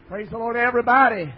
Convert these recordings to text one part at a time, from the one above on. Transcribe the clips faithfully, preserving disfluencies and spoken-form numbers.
Praise the Lord, everybody.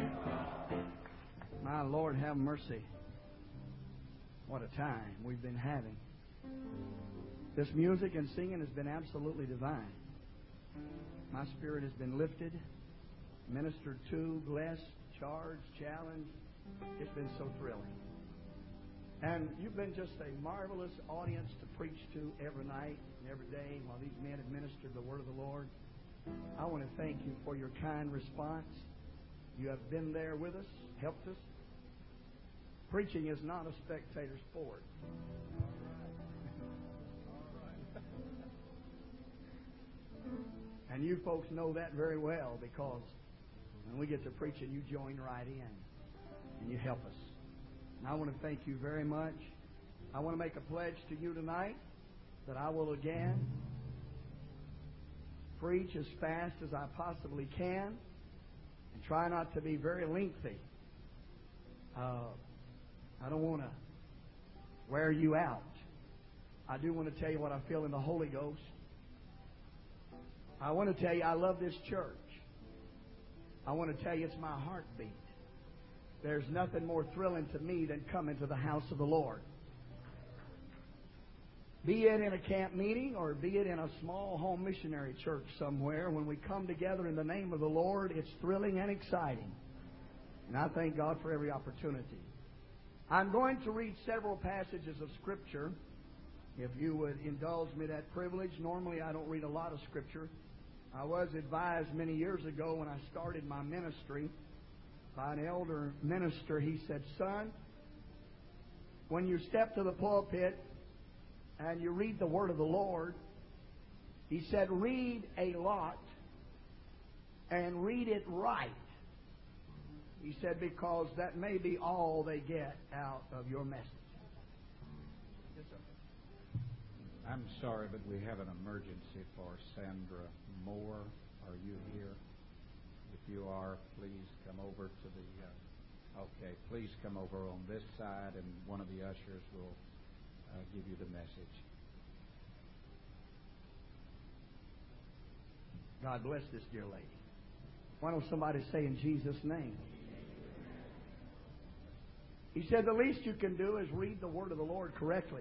My Lord, have mercy. What a time we've been having. This music and singing has been absolutely divine. My spirit has been lifted, ministered to, blessed, charged, challenged. It's been so thrilling. And you've been just a marvelous audience to preach to every night and every day while these men have ministered the Word of the Lord. I want to thank you for your kind response. You have been there with us, helped us. Preaching is not a spectator sport. And you folks know that very well, because when we get to preaching, you join right in and you help us. And I want to thank you very much. I want to make a pledge to you tonight that I will again preach as fast as I possibly can and try not to be very lengthy. Uh, I don't want to wear you out. I do want to tell you what I feel in the Holy Ghost. I want to tell you I love this church. I want to tell you it's my heartbeat. There's nothing more thrilling to me than coming to the house of the Lord. Be it in a camp meeting or be it in a small home missionary church somewhere, when we come together in the name of the Lord, it's thrilling and exciting. And I thank God for every opportunity. I'm going to read several passages of Scripture. If you would indulge me that privilege. Normally I don't read a lot of Scripture. I was advised many years ago when I started my ministry by an elder minister. He said, "Son, when you step to the pulpit and you read the Word of the Lord," he said, "read a lot and read it right." He said, because that may be all they get out of your message. Yes, sir. I'm sorry, but we have an emergency for Sandra Moore. Are you here? If you are, please come over to the... Uh, okay, please come over on this side, and one of the ushers will uh, give you the message. God bless this dear lady. Why don't somebody say in Jesus' name? He said the least you can do is read the Word of the Lord correctly.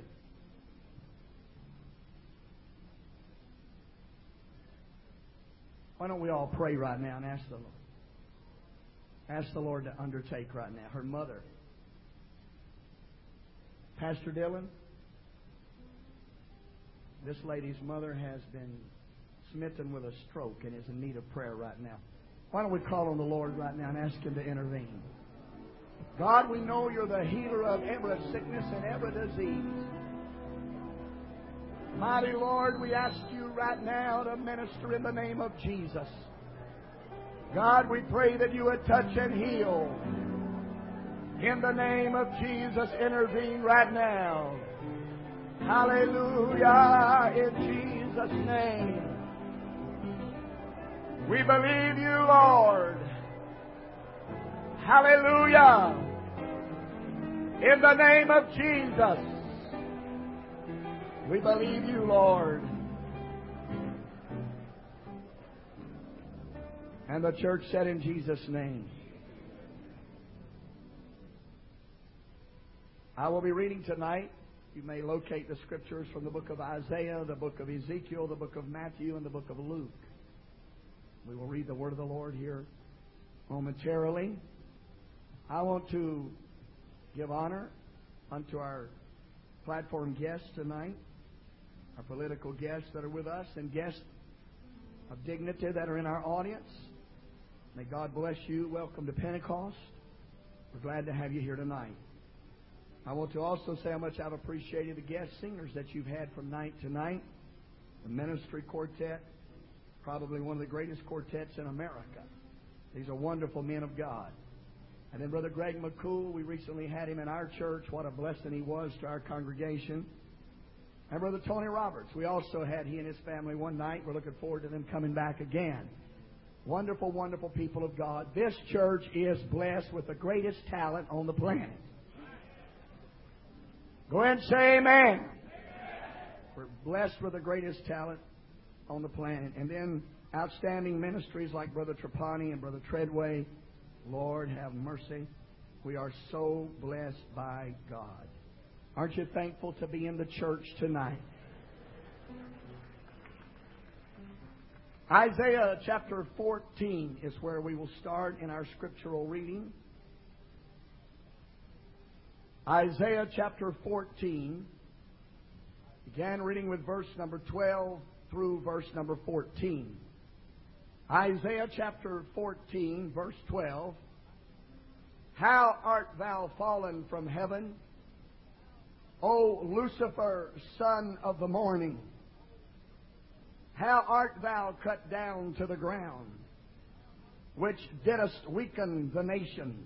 Why don't we all pray right now and ask the Lord? Ask the Lord to undertake right now. Her mother, Pastor Dillon, this lady's mother has been smitten with a stroke and is in need of prayer right now. Why don't we call on the Lord right now and ask Him to intervene? God, we know You're the healer of every sickness and every disease. Mighty Lord, we ask You right now to minister in the name of Jesus. God, we pray that You would touch and heal. In the name of Jesus, intervene right now. Hallelujah, in Jesus' name. We believe You, Lord. Hallelujah. In the name of Jesus, we believe You, Lord. And the church said in Jesus' name. I will be reading tonight. You may locate the Scriptures from the book of Isaiah, the book of Ezekiel, the book of Matthew, and the book of Luke. We will read the Word of the Lord here momentarily. I want to give honor unto our platform guests tonight, our political guests that are with us, and guests of dignity that are in our audience. May God bless you. Welcome to Pentecost. We're glad to have you here tonight. I want to also say how much I've appreciated the guest singers that you've had from night to night. The Ministry Quartet, probably one of the greatest quartets in America. These are wonderful men of God. And then Brother Greg McCool, we recently had him in our church. What a blessing he was to our congregation. And Brother Tony Roberts, we also had he and his family one night. We're looking forward to them coming back again. Wonderful, wonderful people of God. This church is blessed with the greatest talent on the planet. Go ahead and say amen. Amen. We're blessed with the greatest talent on the planet. And then outstanding ministries like Brother Trapani and Brother Treadway. Lord, have mercy. We are so blessed by God. Aren't you thankful to be in the church tonight? Isaiah chapter fourteen is where we will start in our scriptural reading. Isaiah chapter fourteen. Began reading with verse number twelve through verse number fourteen. Isaiah chapter fourteen, verse twelve. How art thou fallen from heaven, O Lucifer, son of the morning? How art thou cut down to the ground, which didst weaken the nations?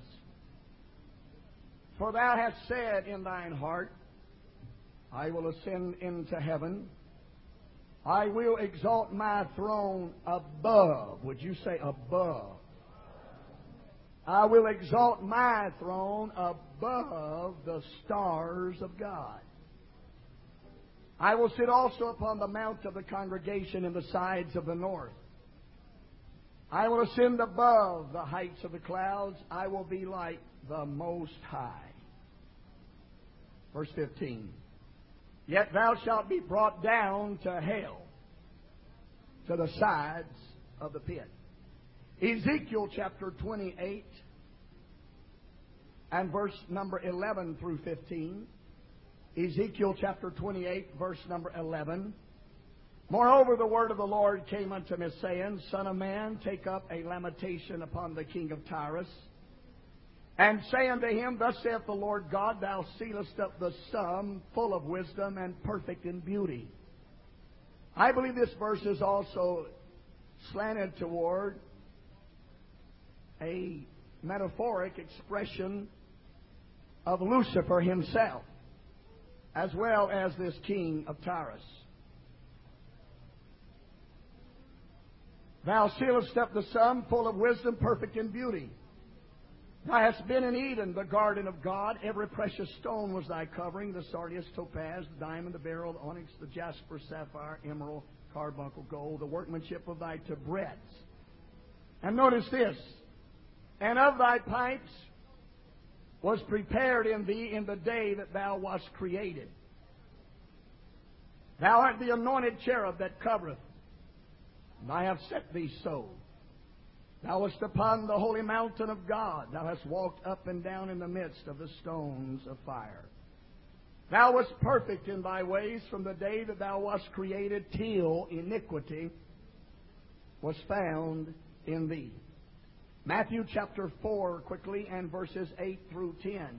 For thou hast said in thine heart, I will ascend into heaven. I will exalt my throne above. Would you say above? I will exalt my throne above the stars of God. I will sit also upon the mount of the congregation in the sides of the north. I will ascend above the heights of the clouds. I will be like the Most High. Verse fifteen. Yet thou shalt be brought down to hell, to the sides of the pit. Ezekiel chapter twenty-eight and verse number eleven through fifteen. Ezekiel chapter twenty-eight, verse number eleven. Moreover, the word of the Lord came unto me, saying, Son of man, take up a lamentation upon the king of Tyrus, and say unto him, Thus saith the Lord God, Thou sealest up the sum, full of wisdom and perfect in beauty. I believe this verse is also slanted toward a metaphoric expression of Lucifer himself, as well as this king of Tyrus. Thou sealest up the sum, full of wisdom, perfect in beauty. Thou hast been in Eden, the garden of God. Every precious stone was thy covering, the sardius, topaz, the diamond, the beryl, the onyx, the jasper, sapphire, emerald, carbuncle, gold, the workmanship of thy tabrets. And notice this, and of thy pipes was prepared in thee in the day that thou wast created. Thou art the anointed cherub that covereth, and I have set thee so. Thou wast upon the holy mountain of God. Thou hast walked up and down in the midst of the stones of fire. Thou wast perfect in thy ways from the day that thou wast created till iniquity was found in thee. Matthew chapter four, quickly, and verses eight through ten.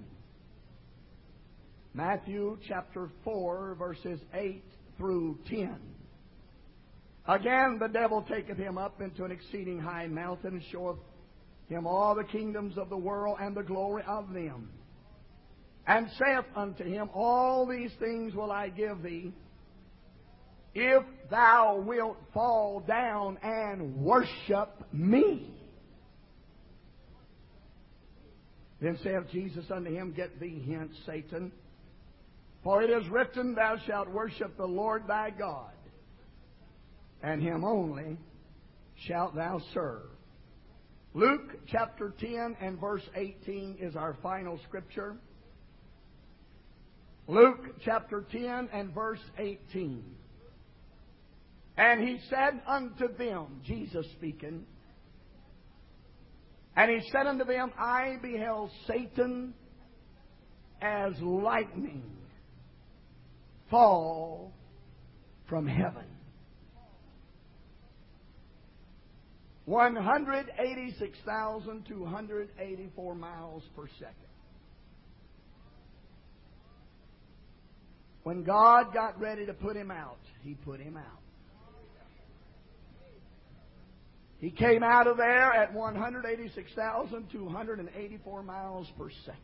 Matthew chapter four, verses eight through ten. Again, the devil taketh him up into an exceeding high mountain, and showeth him all the kingdoms of the world and the glory of them, and saith unto him, All these things will I give thee, if thou wilt fall down and worship me. Then saith Jesus unto him, Get thee hence, Satan, for it is written, Thou shalt worship the Lord thy God, and him only shalt thou serve. Luke chapter ten and verse eighteen is our final scripture. Luke chapter ten and verse eighteen. And he said unto them, Jesus speaking, and he said unto them, I beheld Satan as lightning fall from heaven. one hundred eighty-six thousand two hundred eighty-four miles per second. When God got ready to put him out, he put him out. He came out of there at one hundred eighty-six thousand two hundred eighty-four miles per second.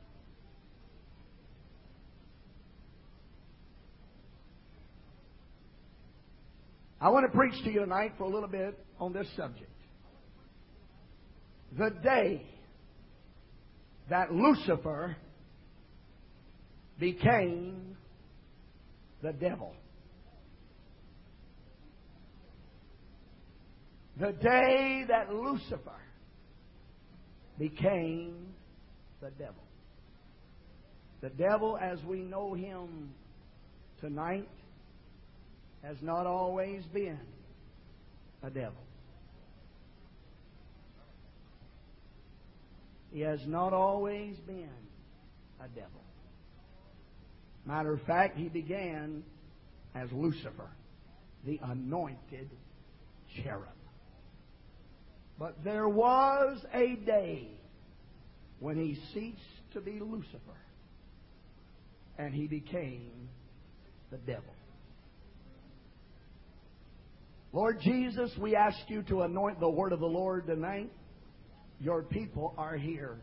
I want to preach to you tonight for a little bit on this subject. The day that Lucifer became the devil. The day that Lucifer became the devil. The devil, as we know him tonight, has not always been a devil. He has not always been a devil. Matter of fact, he began as Lucifer, the anointed cherub. But there was a day when he ceased to be Lucifer and he became the devil. Lord Jesus, we ask you to anoint the word of the Lord tonight. Your people are here.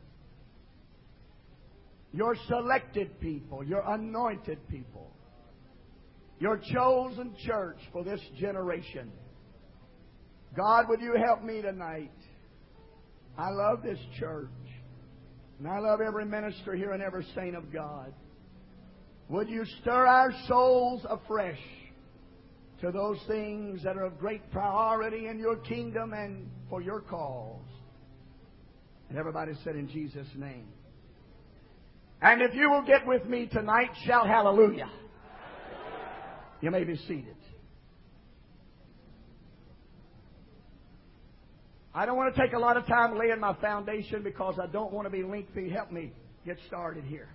Your selected people, your anointed people, your chosen church for this generation. God, would you help me tonight? I love this church. And I love every minister here and every saint of God. Would you stir our souls afresh to those things that are of great priority in your kingdom and for your cause? And everybody said in Jesus' name. And if you will get with me tonight, shout hallelujah. You may be seated. I don't want to take a lot of time laying my foundation because I don't want to be lengthy. Help me get started here.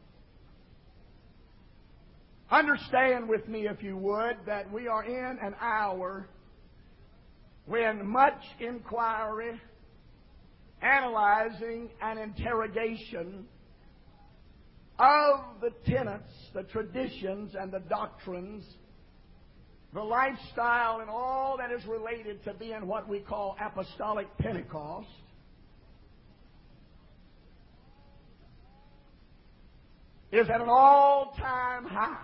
Understand with me, if you would, that we are in an hour when much inquiry, analyzing, and interrogation of the tenets, the traditions, and the doctrines, the lifestyle, and all that is related to being what we call apostolic Pentecost, is at an all-time high.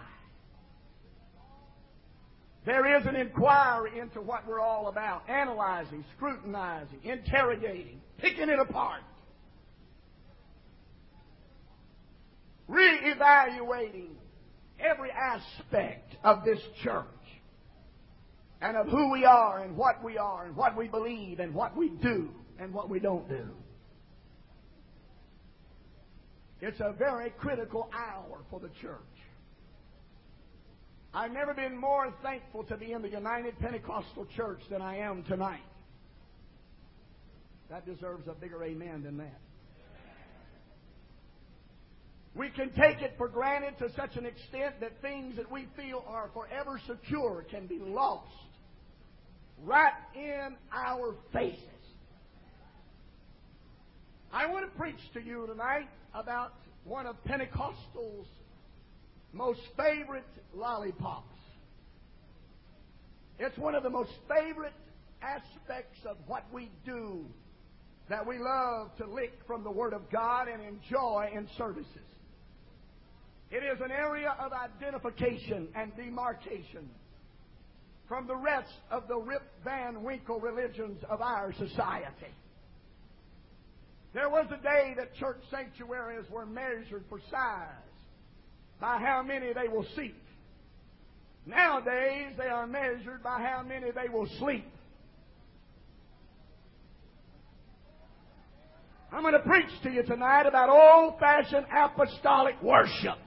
There is an inquiry into what we're all about, analyzing, scrutinizing, interrogating, picking it apart, reevaluating every aspect of this church and of who we are and what we are and what we believe and what we do and what we don't do. It's a very critical hour for the church. I've never been more thankful to be in the United Pentecostal Church than I am tonight. That deserves a bigger amen than that. We can take it for granted to such an extent that things that we feel are forever secure can be lost right in our faces. I want to preach to you tonight about one of Pentecostal's most favorite lollipops. It's one of the most favorite aspects of what we do that we love to lick from the Word of God and enjoy in services. It is an area of identification and demarcation from the rest of the Rip Van Winkle religions of our society. There was a day that church sanctuaries were measured for size by how many they will seat. Nowadays, they are measured by how many they will sleep. I'm going to preach to you tonight about old-fashioned apostolic worship.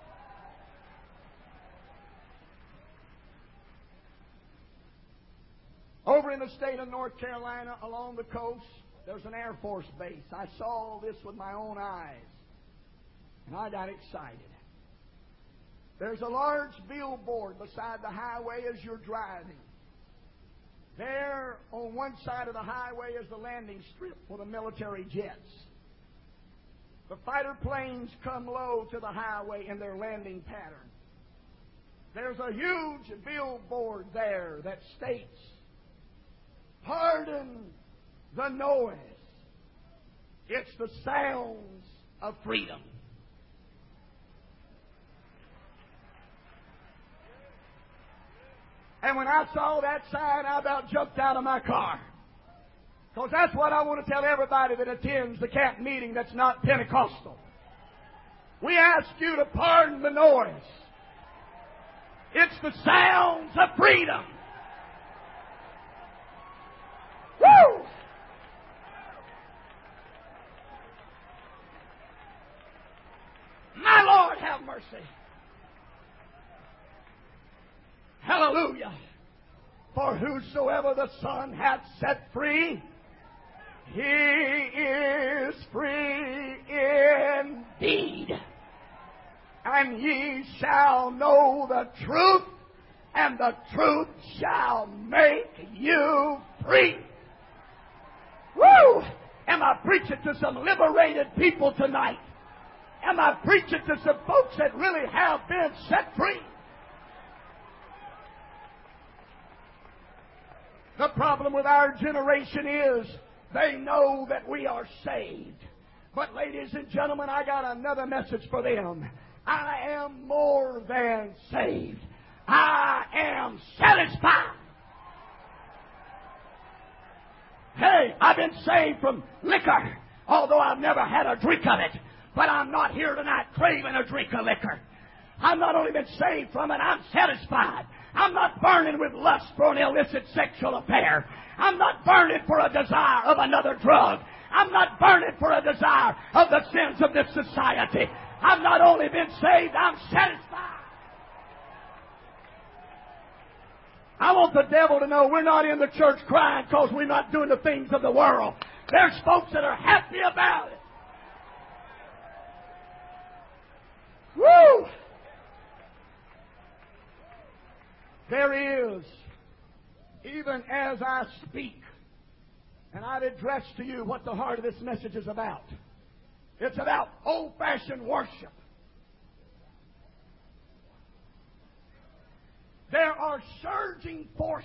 Over in the state of North Carolina, along the coast, there's an Air Force base. I saw this with my own eyes, and I got excited. There's a large billboard beside the highway as you're driving. There, on one side of the highway, is the landing strip for the military jets. The fighter planes come low to the highway in their landing pattern. There's a huge billboard there that states, "Pardon the noise. It's the sounds of freedom." And when I saw that sign, I about jumped out of my car. Because that's what I want to tell everybody that attends the camp meeting that's not Pentecostal. We ask you to pardon the noise. It's the sounds of freedom. Hallelujah. For whosoever the Son hath set free, he is free indeed. And ye shall know the truth, and the truth shall make you free. Woo! Am I preaching to some liberated people tonight? Am I preaching to some folks that really have been set free? The problem with our generation is they know that we are saved. But ladies and gentlemen, I got another message for them. I am more than saved. I am satisfied. Hey, I've been saved from liquor, although I've never had a drink of it. But I'm not here tonight craving a drink of liquor. I've not only been saved from it, I'm satisfied. I'm not burning with lust for an illicit sexual affair. I'm not burning for a desire of another drug. I'm not burning for a desire of the sins of this society. I've not only been saved, I'm satisfied. I want the devil to know we're not in the church crying because we're not doing the things of the world. There's folks that are happy about it. Woo! There is, even as I speak, and I'd address to you what the heart of this message is about. It's about old-fashioned worship. There are surging forces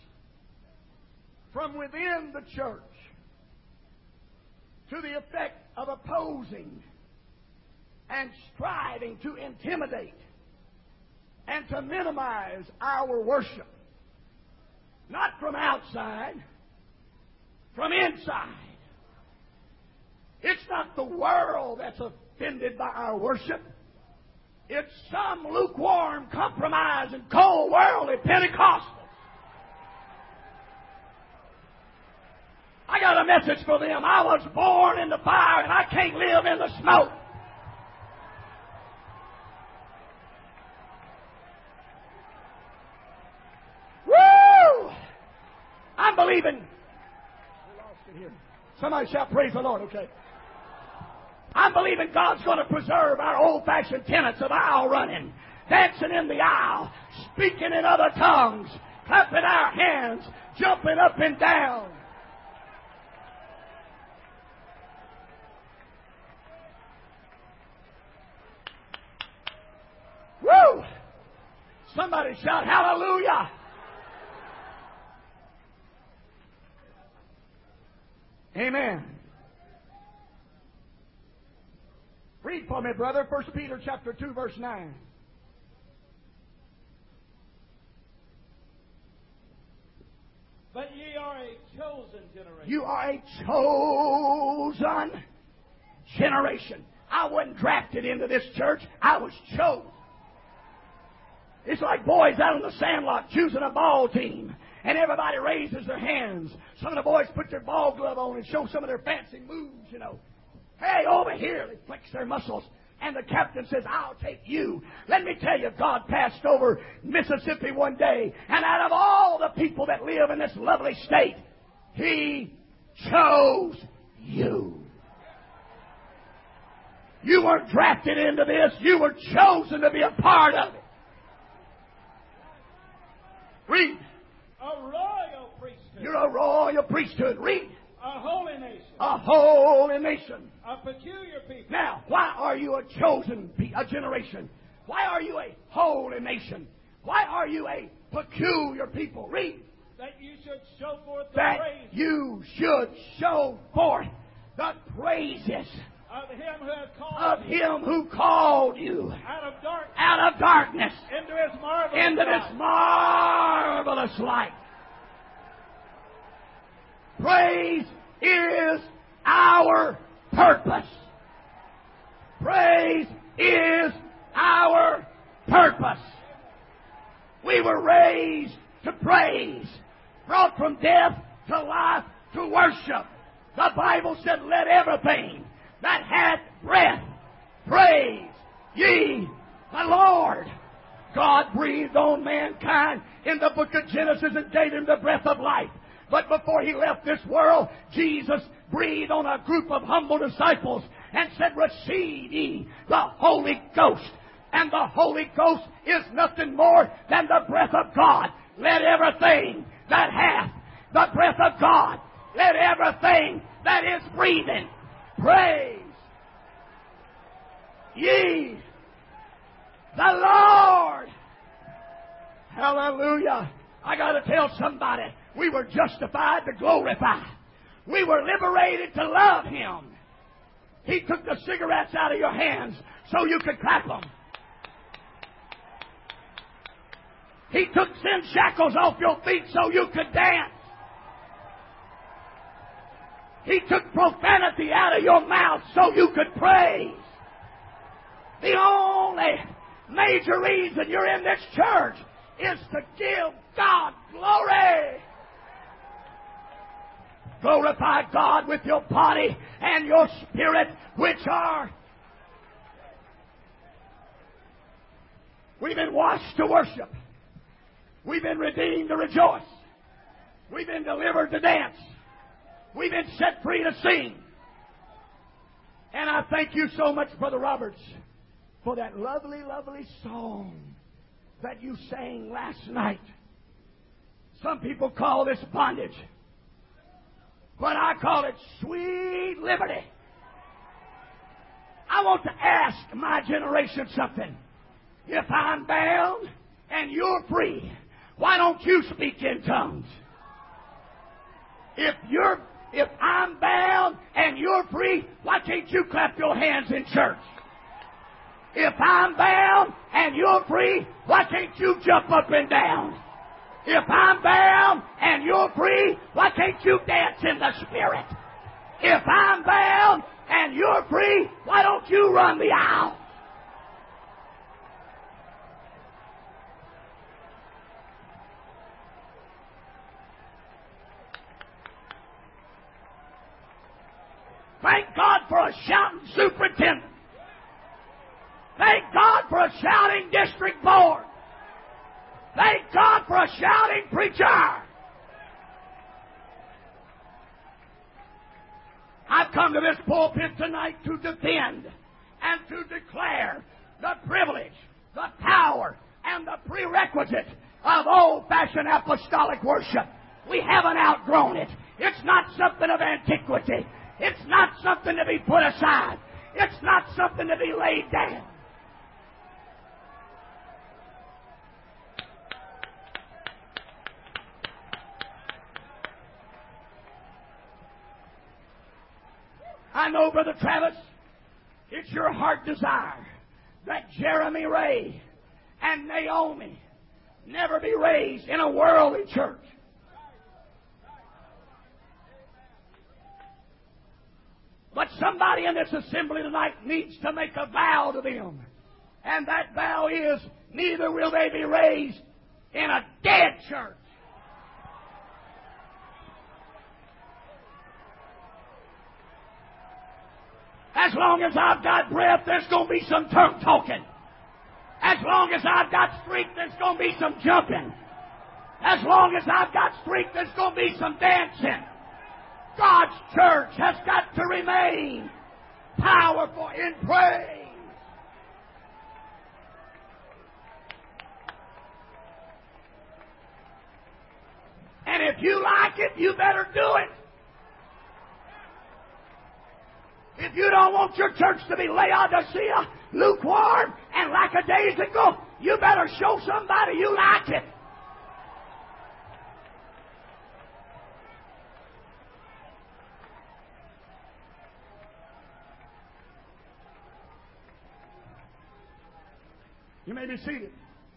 from within the church to the effect of opposing and striving to intimidate and to minimize our worship. Not from outside, from inside. It's not the world that's offended by our worship. It's some lukewarm, compromising, cold, worldly Pentecostals. I got a message for them. I was born in the fire and I can't live in the smoke. Woo! I'm believing. Somebody shout, praise the Lord, okay? I'm believing God's going to preserve our old-fashioned tenets of aisle running, dancing in the aisle, speaking in other tongues, clapping our hands, jumping up and down. Woo! Somebody shout hallelujah! Amen. Read for me, brother, First Peter chapter two, verse nine. But ye are a chosen generation. You are a chosen generation. I wasn't drafted into this church. I was chosen. It's like boys out on the sandlot choosing a ball team. And everybody raises their hands. Some of the boys put their ball glove on and show some of their fancy moves, you know. Hey, over here. They flex their muscles. And the captain says, I'll take you. Let me tell you, God passed over Mississippi one day. And out of all the people that live in this lovely state, He chose you. You weren't drafted into this. You were chosen to be a part of it. Read. A royal priesthood. You're a royal priesthood. Read. A holy nation. A holy nation. A peculiar people. Now, why are you a chosen pe- a generation? Why are you a holy nation? Why are you a peculiar people? Read. That you should show forth the That praise you should show forth the praises of Him who has called of Him who called you out of darkness out of darkness into His marvelous into light. this marvelous light. Praise is our purpose. Praise is our purpose. We were raised to praise, brought from death to life to worship. The Bible said, let everything that hath breath praise ye the Lord. God breathed on mankind in the book of Genesis and gave him the breath of life. But before he left this world, Jesus breathed on a group of humble disciples and said, receive ye the Holy Ghost. And the Holy Ghost is nothing more than the breath of God. Let everything that hath the breath of God, let everything that is breathing, praise ye the Lord. Hallelujah. I got to tell somebody, we were justified to glorify. We were liberated to love Him. He took the cigarettes out of your hands so you could clap them. He took sin shackles off your feet so you could dance. He took profanity out of your mouth so you could praise. The only major reason you're in this church is to give God glory. Glorify God with your body and your spirit, which are. We've been washed to worship. We've been redeemed to rejoice. We've been delivered to dance. We've been set free to sing. And I thank you so much, Brother Roberts, for that lovely, lovely song that you sang last night. Some people call this bondage, but I call it sweet liberty. I want to ask my generation something. If I'm bound and you're free, why don't you speak in tongues? If you're If I'm bound and you're free, why can't you clap your hands in church? If I'm bound and you're free, why can't you jump up and down? If I'm bound and you're free, why can't you dance in the Spirit? If I'm bound and you're free, why don't you run the aisle? Thank God for a shouting superintendent. Thank God for a shouting district board. Thank God for a shouting preacher. I've come to this pulpit tonight to defend and to declare the privilege, the power, and the prerequisite of old-fashioned apostolic worship. We haven't outgrown it. It's not something of antiquity. It's not something to be put aside. It's not something to be laid down. I know, Brother Travis, it's your heart desire that Jeremy Ray and Naomi never be raised in a worldly church. But somebody in this assembly tonight needs to make a vow to them. And that vow is, neither will they be raised in a dead church. As long as I've got breath, there's going to be some tongue talking. As long as I've got strength, there's going to be some jumping. As long as I've got strength, there's going to be some dancing. God's church has got to remain powerful in praise. And if you like it, you better do it. If you don't want your church to be Laodicea, lukewarm, and lackadaisical, you better show somebody you like it. You may be seated.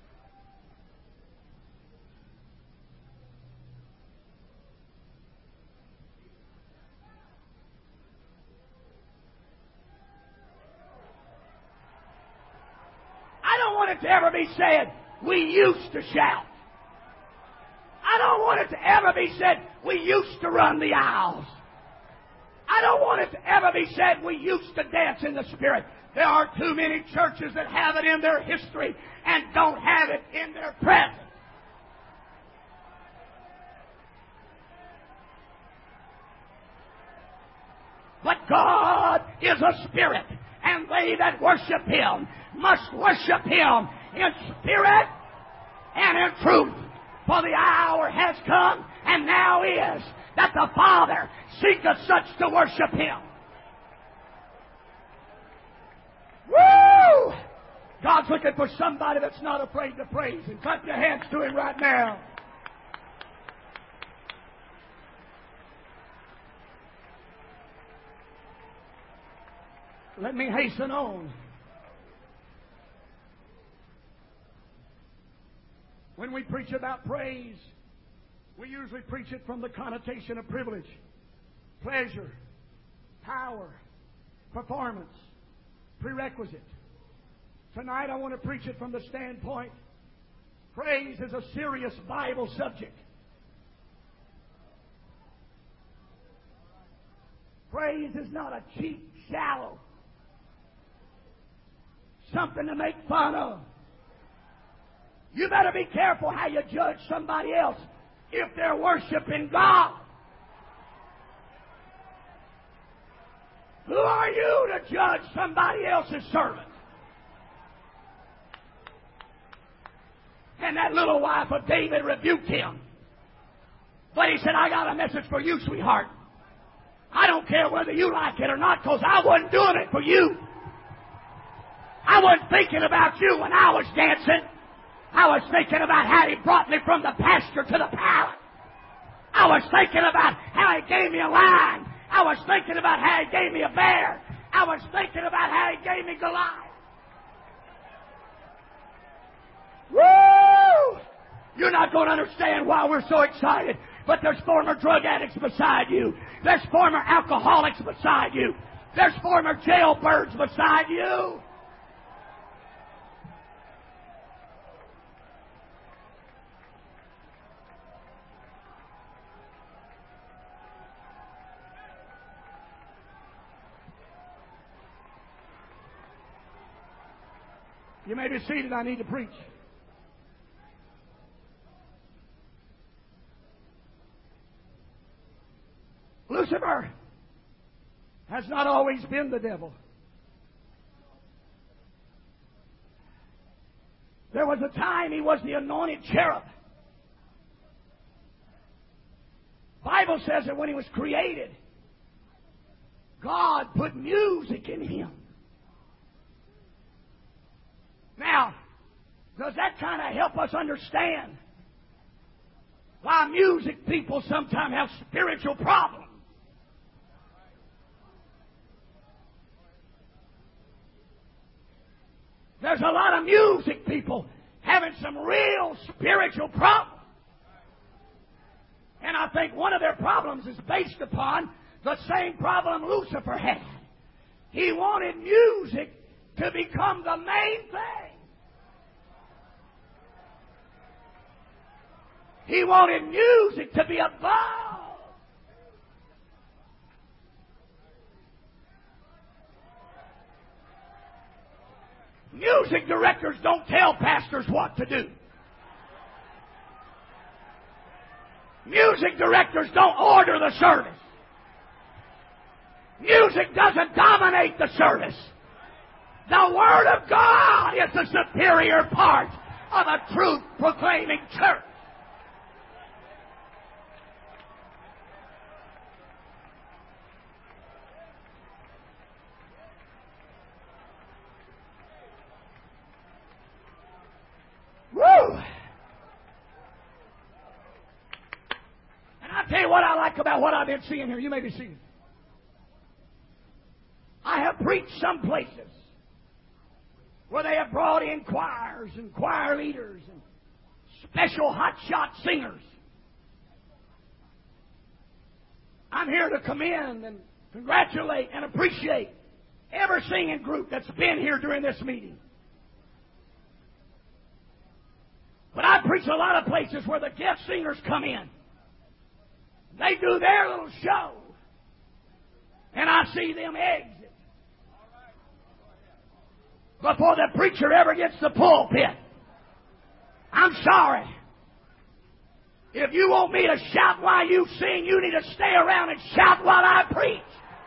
I don't want it to ever be said, we used to shout. I don't want it to ever be said, we used to run the aisles. I don't want it to ever be said, we used to dance in the Spirit. There are too many churches that have it in their history and don't have it in their present. But God is a spirit, and they that worship Him must worship Him in spirit and in truth. For the hour has come, and now is, that the Father seeketh such to worship Him. Woo! God's looking for somebody that's not afraid to praise Him. Clap your hands to Him right now. Let me hasten on. When we preach about praise, we usually preach it from the connotation of privilege, pleasure, power, performance, prerequisite. Tonight I want to preach it from the standpoint, praise is a serious Bible subject. Praise is not a cheap, shallow, something to make fun of. You better be careful how you judge somebody else if they're worshiping God. Who are you to judge somebody else's servant? And that little wife of David rebuked him. But he said, I got a message for you, sweetheart. I don't care whether you like it or not, because I wasn't doing it for you. I wasn't thinking about you when I was dancing. I was thinking about how He brought me from the pasture to the palace. I was thinking about how He gave me a lion. I was thinking about how He gave me a bear. I was thinking about how He gave me Goliath. Woo! You're not going to understand why we're so excited. But there's former drug addicts beside you. There's former alcoholics beside you. There's former jailbirds beside you. You may be seated. I need to preach. Lucifer has not always been the devil. There was a time he was the anointed cherub. The Bible says that when he was created, God put music in him. Now, does that kind of help us understand why music people sometimes have spiritual problems? There's a lot of music people having some real spiritual problems. And I think one of their problems is based upon the same problem Lucifer had. He wanted music to become the main thing. He wanted music to be above. Music directors don't tell pastors what to do. Music directors don't order the service. Music doesn't dominate the service. The Word of God is the superior part of a truth-proclaiming church. Woo! And I'll tell you what I like about what I've been seeing here. You may be seeing. I have preached some places where they have brought in choirs and choir leaders and special hotshot singers. I'm here to commend and congratulate and appreciate every singing group that's been here during this meeting. But I preach a lot of places where the guest singers come in. They do their little show. And I see them exit. before the preacher ever gets the pulpit. I'm sorry. If you want me to shout while you sing, you need to stay around and shout while I preach.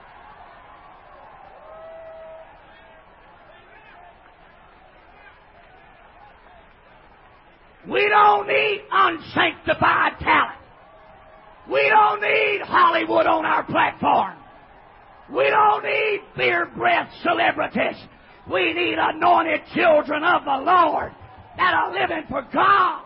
We don't need unsanctified talent. We don't need Hollywood on our platform. We don't need beard-breath celebrities. We need anointed children of the Lord that are living for God.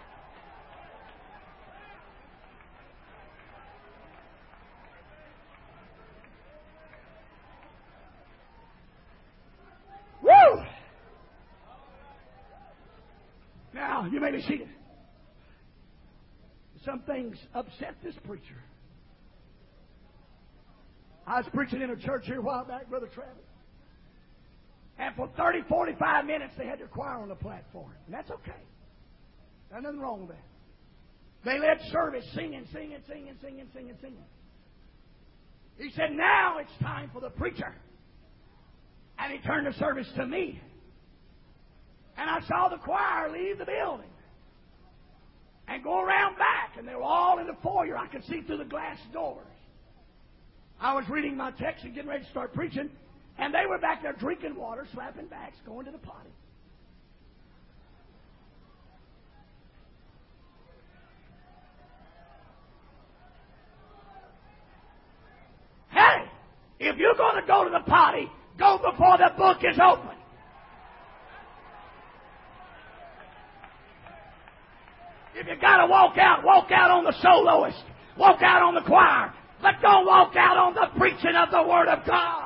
Woo! Now, you may be seated. Some things upset this preacher. I was preaching in a church here a while back, Brother Travis. And for thirty, forty-five minutes, they had their choir on the platform. And that's okay. There's nothing wrong with that. They led service singing, singing, singing, singing, singing, singing. He said, now it's time for the preacher. And he turned the service to me. And I saw the choir leave the building and go around back. And they were all in the foyer. I could see through the glass doors. I was reading my text and getting ready to start preaching. And they were back there drinking water, slapping backs, going to the potty. Hey, if you're going to go to the potty, go before the book is open. If you got to walk out, walk out on the soloist. Walk out on the choir. But don't walk out on the preaching of the Word of God.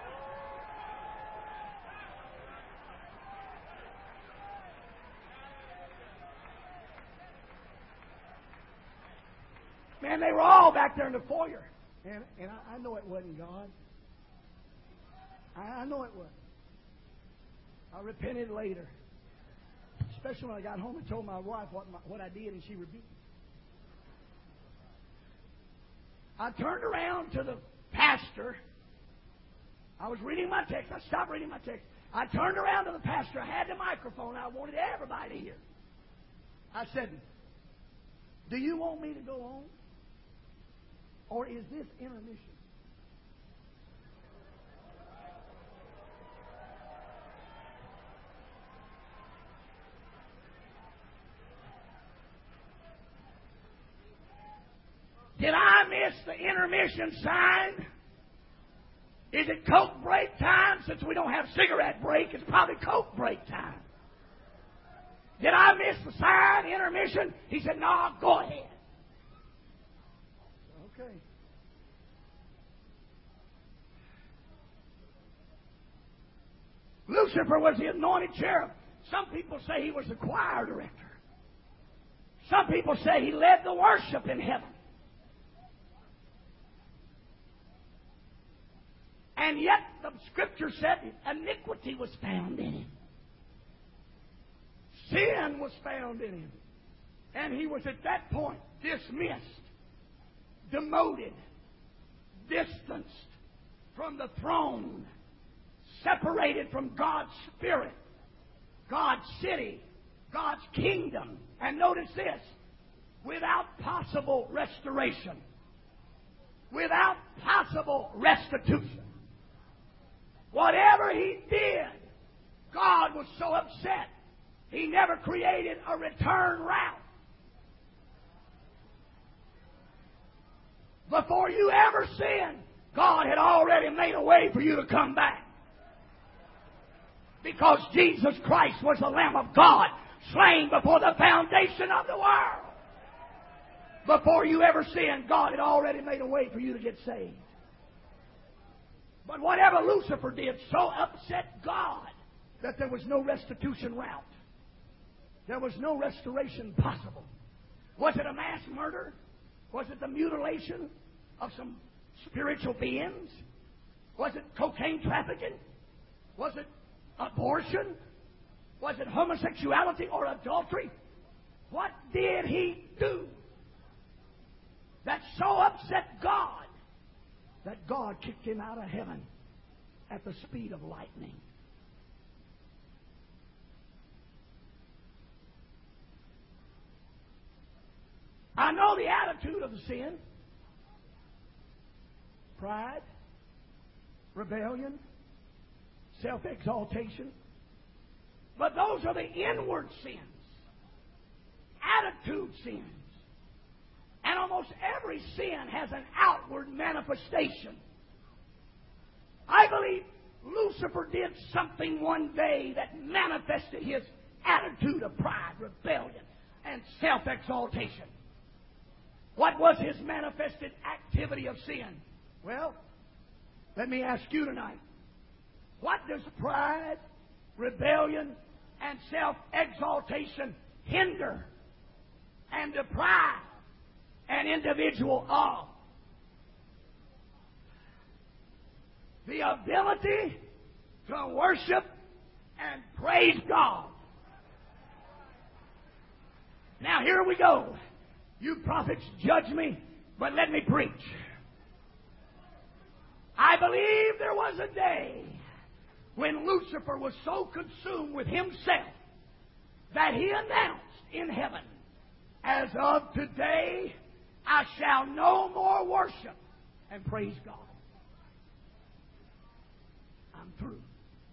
Man, they were all back there in the foyer. And, and I, I know it wasn't God. I, I know it wasn't. I repented later. Especially when I got home and told my wife what, my, what I did, and she rebuked me. I turned around to the pastor. I was reading my text. I stopped reading my text. I turned around to the pastor. I had the microphone. I wanted everybody to hear. I said, do you want me to go on? Or is this intermission? Did I miss the intermission sign? Is it Coke break time? Since we don't have cigarette break, it's probably Coke break time. Did I miss the sign, intermission? He said, no, go ahead. Okay. Lucifer was the anointed cherub. Some people say he was the choir director. Some people say he led the worship in heaven. And yet the Scripture said iniquity was found in him. Sin was found in him. And he was at that point dismissed, demoted, distanced from the throne, separated from God's Spirit, God's city, God's kingdom. And notice this, without possible restoration, without possible restitution. Whatever he did, God was so upset, he never created a return route. Before you ever sinned, God had already made a way for you to come back. Because Jesus Christ was the Lamb of God, slain before the foundation of the world. Before you ever sinned, God had already made a way for you to get saved. But whatever Lucifer did so upset God that there was no restitution route. There was no restoration possible. Was it a mass murder? Was it the mutilation of some spiritual beings? Was it cocaine trafficking? Was it abortion? Was it homosexuality or adultery? What did he do that so upset God that God kicked him out of heaven at the speed of lightning? attitude of the sin? Pride, rebellion, self-exaltation. But those are the inward sins, attitude sins. And almost every sin has an outward manifestation. I believe Lucifer did something one day that manifested his attitude of pride, rebellion, and self-exaltation. What was his manifested activity of sin? Well, let me ask you tonight. What does pride, rebellion, and self-exaltation hinder and deprive an individual of? The ability to worship and praise God. Now here we go. You prophets judge me, but let me preach. I believe there was a day when Lucifer was so consumed with himself that he announced in heaven, as of today, I shall no more worship and praise God. I'm through.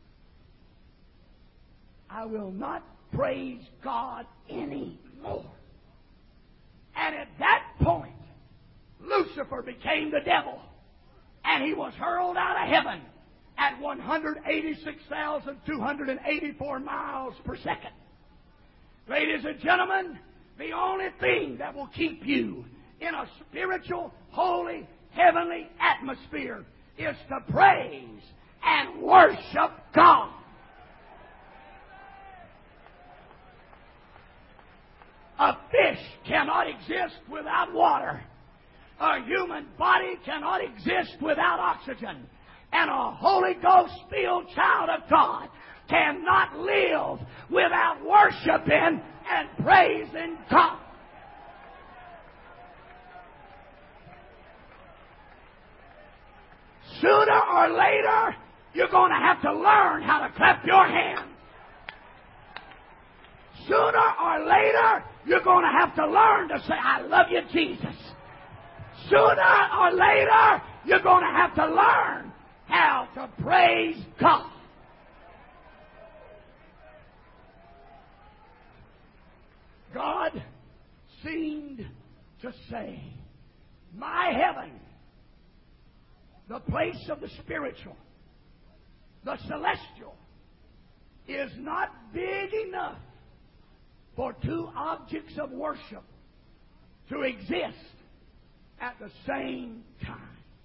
I will not praise God anymore. And at that point, Lucifer became the devil, and he was hurled out of heaven at one hundred eighty-six thousand two hundred eighty-four miles per second. Ladies and gentlemen, the only thing that will keep you in a spiritual, holy, heavenly atmosphere is to praise and worship God. A fish cannot exist without water. A human body cannot exist without oxygen. And a Holy Ghost-filled child of God cannot live without worshiping and praising God. Sooner or later, you're going to have to learn how to clap your hands. Sooner or later, you're going to have to learn to say, I love you, Jesus. Sooner or later, you're going to have to learn how to praise God. God seemed to say, my heaven, the place of the spiritual, the celestial, is not big enough for two objects of worship to exist at the same time.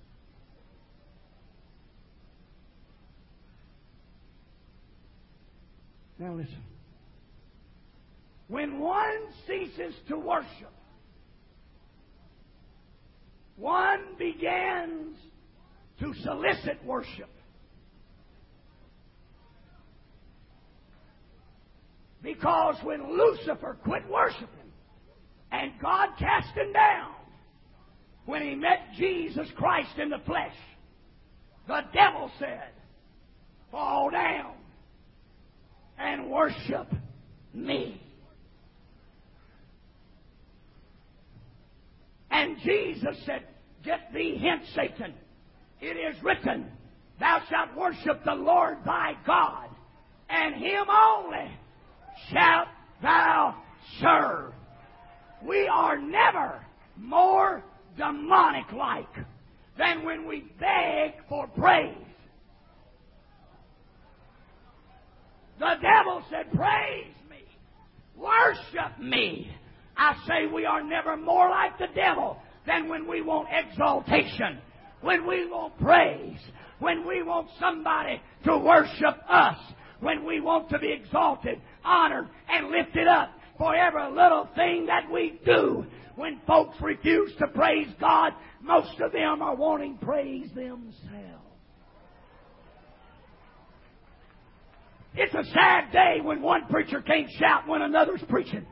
Now listen. When one ceases to worship, one begins to solicit worship. Because when Lucifer quit worshiping and God cast him down, when he met Jesus Christ in the flesh, the devil said, fall down and worship me. And Jesus said, get thee hence, Satan. It is written, thou shalt worship the Lord thy God, and him only shalt thou serve. We are never more demonic-like than when we beg for praise. The devil said, praise me, worship me. I say we are never more like the devil than when we want exaltation, when we want praise, when we want somebody to worship us, when we want to be exalted, honored, and lifted up for every little thing that we do. When folks refuse to praise God, most of them are wanting praise themselves. It's a sad day when one preacher can't shout when another's preaching.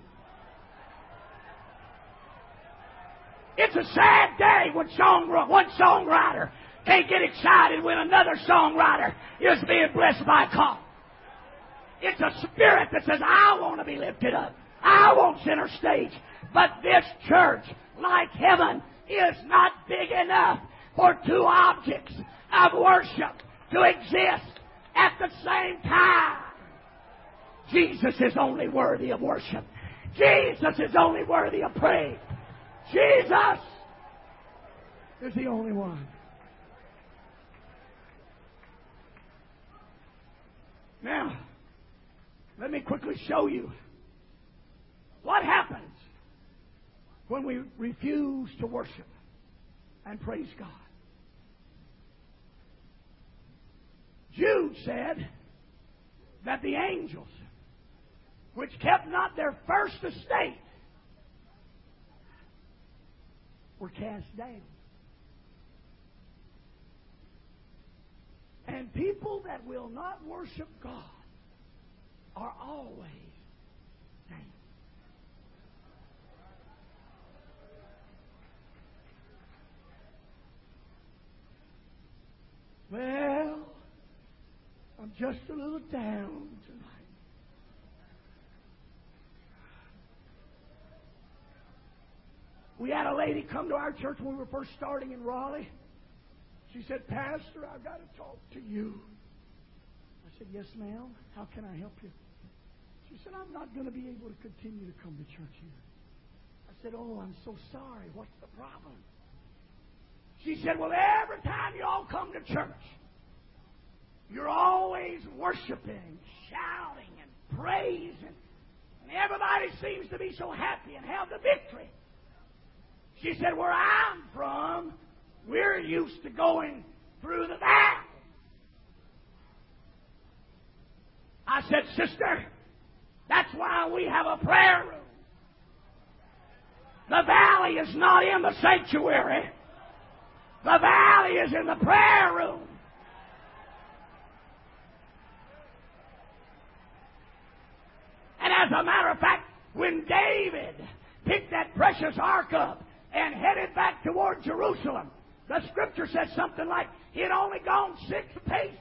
It's a sad day when song, one songwriter can't get excited when another songwriter is being blessed by God. It's a spirit that says, I want to be lifted up. I want center stage. But this church, like like heaven is not big enough for two objects of worship to exist at the same time. Jesus is only worthy of worship. Jesus is only worthy of praise. Jesus is the only one. Now, let me quickly show you what happens when we refuse to worship and praise God. Jude said that the angels, which kept not their first estate, were cast down. And people that will not worship God are always down. Well, I'm just a little down tonight. We had a lady come to our church when we were first starting in Raleigh. She said, "Pastor, I've got to talk to you." I said, "Yes, ma'am. How can I help you?" She said, "I'm not going to be able to continue to come to church here." I said, "Oh, I'm so sorry. What's the problem?" She said, "Well, every time you all come to church, you're always worshiping, shouting, and praising. And everybody seems to be so happy and have the victory." She said, "Where I'm from, we're used to going through the valley." I said, "Sister, that's why we have a prayer room. The valley is not in the sanctuary. The valley is in the prayer room." And as a matter of fact, when David picked that precious ark up and headed back toward Jerusalem, the Scripture says something like he had only gone six paces.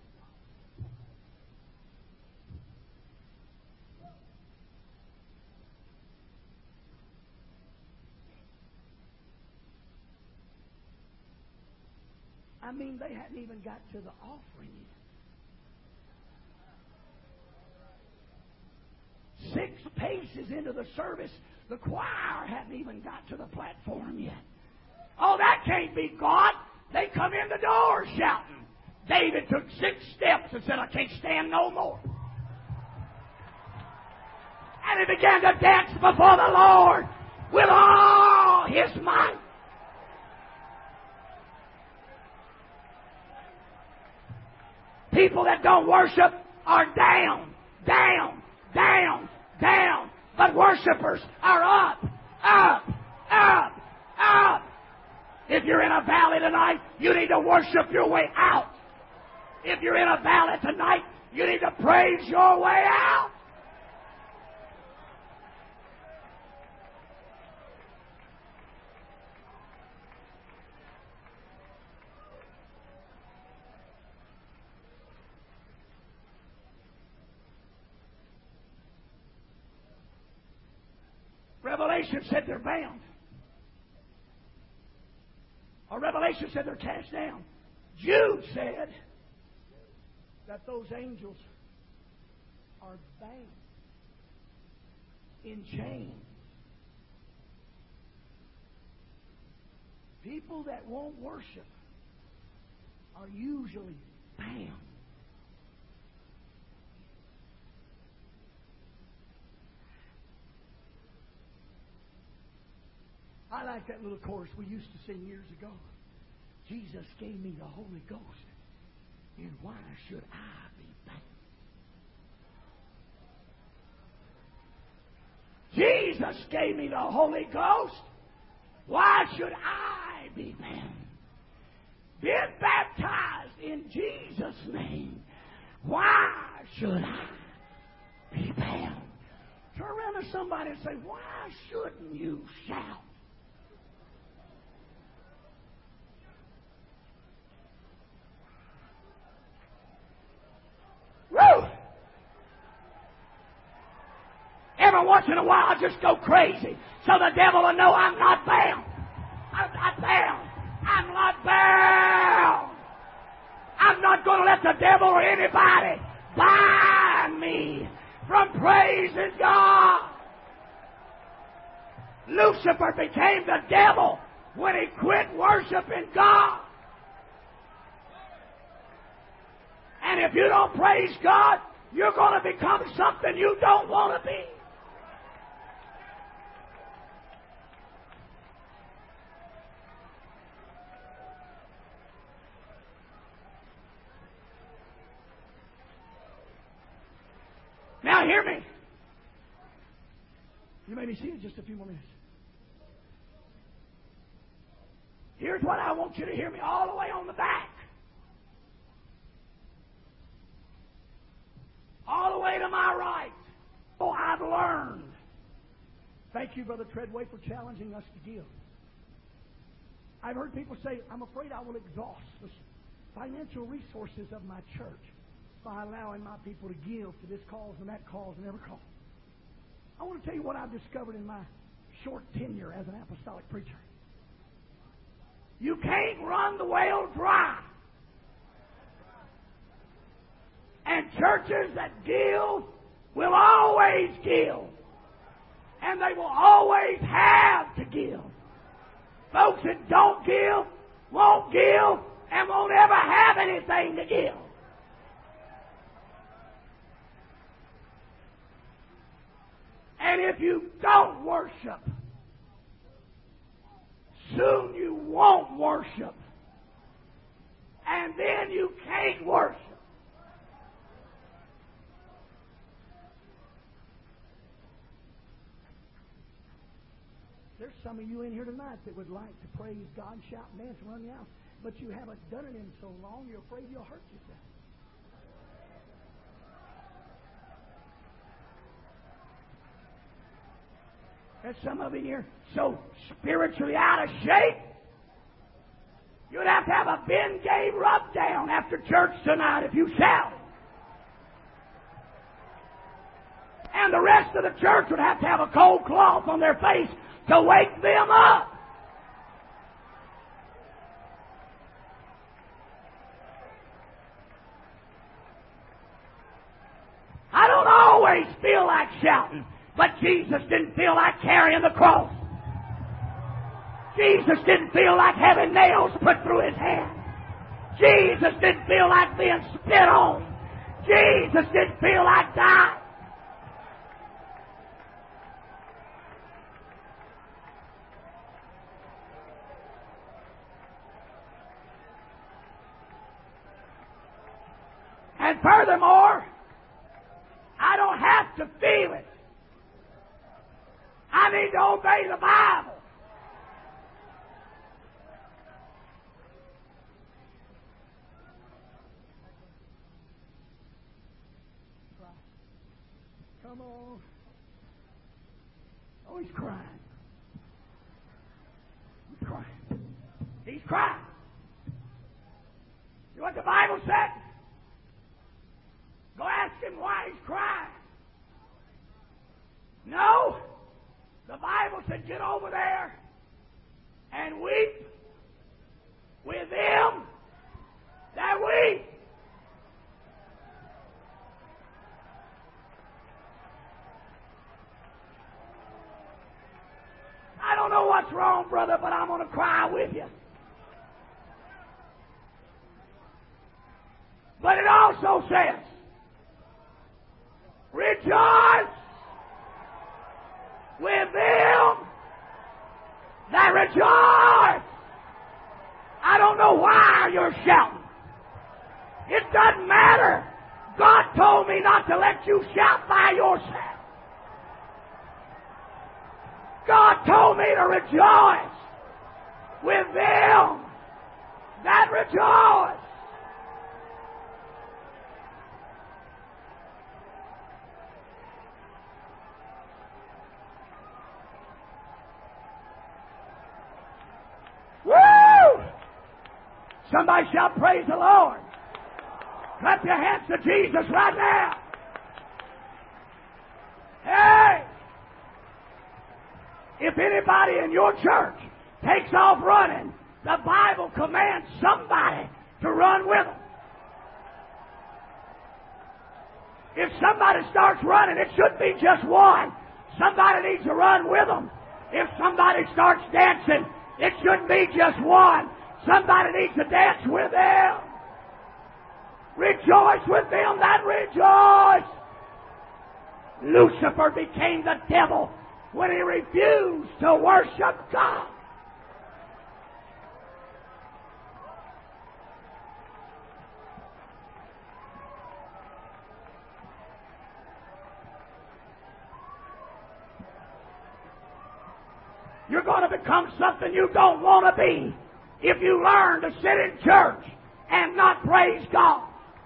I mean, they hadn't even got to the offering yet. Six paces into the service, the choir hadn't even got to the platform yet. Oh, that can't be God. They come in the door shouting. David took six steps and said, "I can't stand no more." And he began to dance before the Lord with all his might. People that don't worship are down, down, down, down. But worshipers are up, up, up, up. If you're in a valley tonight, you need to worship your way out. If you're in a valley tonight, you need to praise your way out. Revelation said they're bound. Or Revelation said they're cast down. Jude said that those angels are bound in chains. People that won't worship are usually bound. I like that little chorus we used to sing years ago. Jesus gave me the Holy Ghost, and why should I be bound? Jesus gave me the Holy Ghost. Why should I be bound? Been baptized in Jesus' name. Why should I be bound? Turn around to somebody and say, why shouldn't you shout? Woo! Every once in a while I just go crazy so the devil will know I'm not bound. going to let the devil or anybody bind me from praising God. Lucifer became the devil when he quit worshiping God. And if you don't praise God, you're going to become something you don't want to be. Now hear me. You may be seated just a few more minutes. Here's what I want you to hear me all the way on the back. All the way to my right. Oh, I've learned. Thank you, Brother Treadway, for challenging us to give. I've heard people say, I'm afraid I will exhaust the financial resources of my church by allowing my people to give to this cause and that cause and every cause. I want to tell you what I've discovered in my short tenure as an apostolic preacher. You can't run the well dry. And churches that give will always give. And they will always have to give. Folks that don't give, won't give, and won't ever have anything to give. And if you don't worship, soon you won't worship. And then you can't worship. There's some of you in here tonight that would like to praise God, shout, and dance, and run the house, but you haven't done it in so long, you're afraid you'll hurt yourself. There's some of you in here so spiritually out of shape, you'd have to have a Ben Gay rub down after church tonight if you shout. And the rest of the church would have to have a cold cloth on their face to wake them up. I don't always feel like shouting, but Jesus didn't feel like carrying the cross. Jesus didn't feel like having nails put through his hand. Jesus didn't feel like being spit on. Jesus didn't feel like dying. And furthermore, I don't have to feel it. I need to obey the Bible. Come on. Oh, he's crying. He's crying. He's crying. You know what the Bible said? Go ask him why he's crying. No. The Bible said, get over there and weep with them that weep. I don't know what's wrong, brother, but I'm going to cry with you. But it also says, rejoice with them that rejoice. I don't know why you're shouting. It doesn't matter. God told me not to let you shout by yourself. God told me to rejoice with them that rejoice. Woo! Somebody shout, praise the Lord. Clap your hands to Jesus right now. Hey! If anybody in your church takes off running, the Bible commands somebody to run with them. If somebody starts running, it shouldn't be just one. Somebody needs to run with them. If somebody starts dancing, it shouldn't be just one. Somebody needs to dance with them. Rejoice with them that rejoice. Lucifer became the devil when he refused to worship God. You're going to become something you don't want to be if you learn to sit in church and not praise God.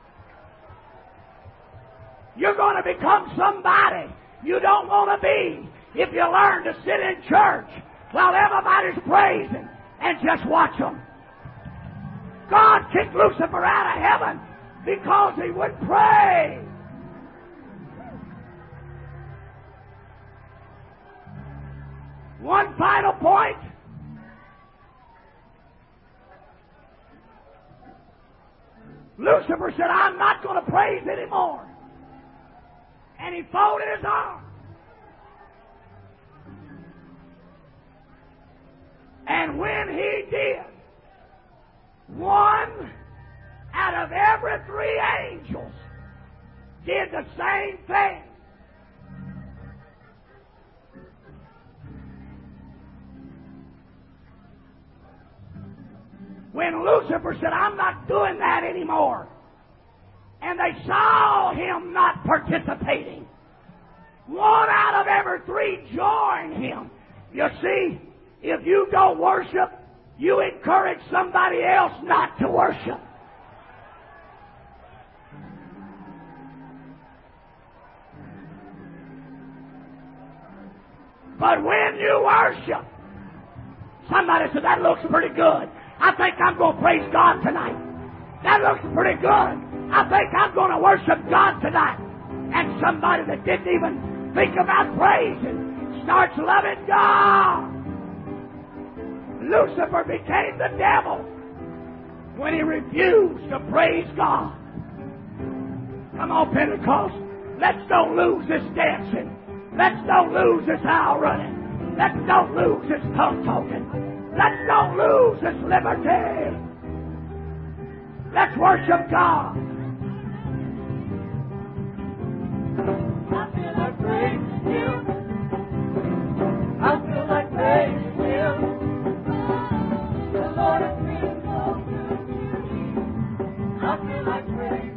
You're going to become somebody you don't want to be if you learn to sit in church while everybody's praising and just watch them. God kicked Lucifer out of heaven because he would pray. One final point. Lucifer said, I'm not going to praise anymore. And he folded his arms. And when he did, one out of every three angels did the same thing. When Lucifer said, I'm not doing that anymore, and they saw him not participating, one out of every three joined him. You see, if you don't worship, you encourage somebody else not to worship. But when you worship, somebody said, that looks pretty good. I think I'm going to praise God tonight. That looks pretty good. I think I'm going to worship God tonight. And somebody that didn't even think about praising starts loving God. Lucifer became the devil when he refused to praise God. Come on, Pentecost. Let's don't lose this dancing. Let's don't lose this aisle running. Let's don't lose this tongue talking. Let's don't lose this liberty. Let's worship God. I feel like praising Him. I feel like praising Him. The Lord has been so good to me. I feel like praising